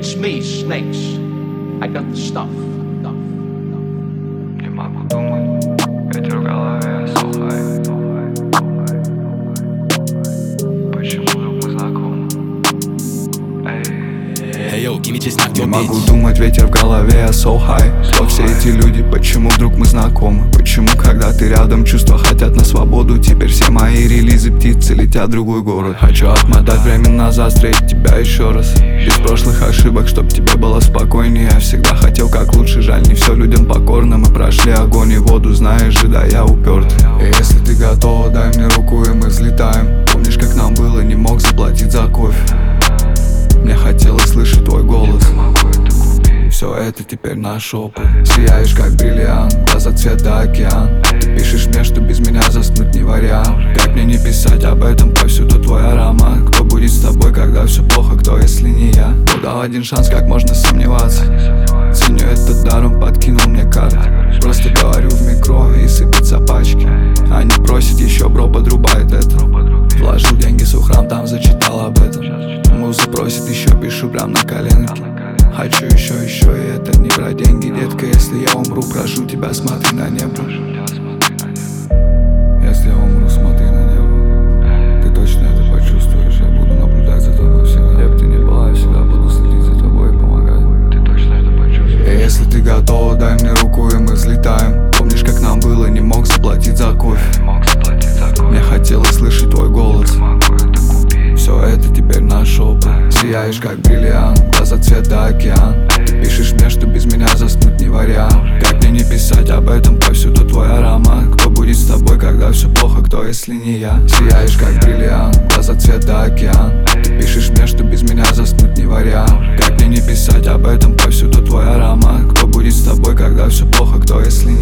It's me, Snakes. I got the stuff. Не могу думать, ветер в голове сухой. Почему вдруг мы знакомы? Не могу думать, ветер в голове, я so high. Кто все эти люди, почему вдруг мы знакомы? Почему, когда ты рядом, чувства хотят на свободу? Теперь все мои релизы птицы летят в другой город. Хочу отмотать время назад, встретить тебя еще раз. Без прошлых ошибок, чтоб тебе было спокойнее. Я всегда хотел как лучше, жаль, не все людям покорно. Мы прошли огонь и воду, знаешь же, да, я упертый. И если ты готова, дай мне руку, и мы взлетаем. Помнишь, как нам было, не мог заплатить за кофе? Мне хотелось слышать твой голос. Все это теперь наш опыт. Сияешь как бриллиант, глаза цвета океан. Ты пишешь мне, что без меня заснуть не вариант. Как мне не писать об этом, повсюду твой аромат. Кто будет с тобой, когда все плохо, кто, если не я? Кто дал один шанс, как можно сомневаться? Ценю этот дар, он подкинул мне карты. Просто говорю в микро и сыпятся пачки. Они просят еще, бро, подрубает это. Вложил деньги в храм, там зачитал об этом. Муза просит еще, пишу прям на коленке. Хочу еще, и это не про деньги, детка. Если я умру, прошу тебя, смотри на небо. Если я умру, смотри на небо. Ты точно это почувствуешь, я буду наблюдать за тобой всегда. Где бы ты ни была, я всегда буду следить за тобой и помогать. Ты точно это почувствуешь. И если ты готова, дай мне руку, и мы взлетаем. Помнишь, как нам было, не мог заплатить за кофе? Мне хотелось слышать твой голос. Все это теперь наш опыт. Сияешь как бриллиант, глаза цвета океан. Ты пишешь мне, что без меня заснуть не вариант. Как мне не писать об этом, повсюду твой аромат. Кто будет с тобой, когда все плохо, кто, если не я? Сияешь как бриллиант, глаза цвета океан. Ты пишешь мне, что без меня заснуть не вариант. Как мне не писать об этом, повсюду твой аромат. Кто будет с тобой, когда все плохо, кто, если